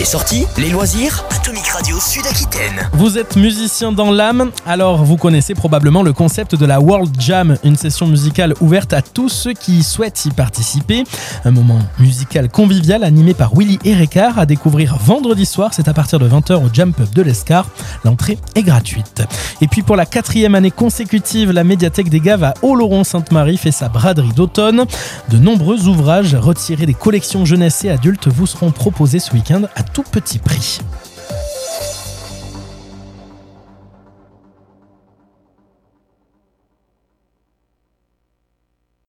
Les sorties, les loisirs, Atomic Radio Sud-Aquitaine. Vous êtes musicien dans l'âme, alors vous connaissez probablement le concept de la World Jam, une session musicale ouverte à tous ceux qui souhaitent y participer. Un moment musical convivial animé par Willy et Récart à découvrir vendredi soir, c'est à partir de 20h au Jam Pub de l'Escar. L'entrée est gratuite. Et puis pour la 4e année consécutive, la médiathèque des Gaves à Oloron-Sainte-Marie fait sa braderie d'automne. De nombreux ouvrages retirés des collections jeunesse et adultes vous seront proposés ce week-end à tout petit prix.